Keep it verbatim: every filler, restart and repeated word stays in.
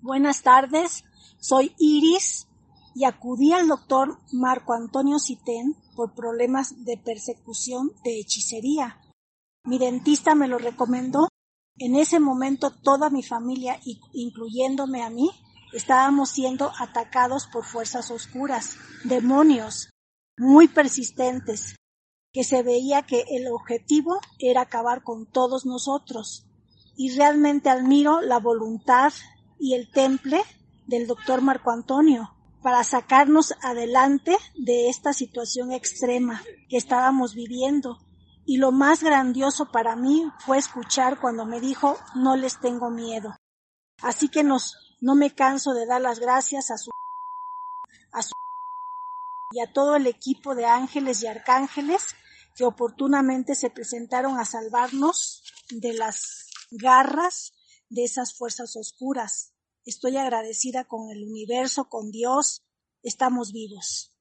Buenas tardes, soy Iris y acudí al doctor Marco Antonio Citén por problemas de persecución de hechicería. Mi dentista me lo recomendó. En ese momento toda mi familia, incluyéndome a mí, estábamos siendo atacados por fuerzas oscuras, demonios muy persistentes, que se veía que el objetivo era acabar con todos nosotros. Y realmente admiro la voluntad y el temple del doctor Marco Antonio para sacarnos adelante de esta situación extrema que estábamos viviendo. Y lo más grandioso para mí fue escuchar cuando me dijo, no les tengo miedo. Así que nos, no me canso de dar las gracias a su, a su y a todo el equipo de ángeles y arcángeles que oportunamente se presentaron a salvarnos de las garras de esas fuerzas oscuras. Estoy agradecida con el universo, con Dios, estamos vivos.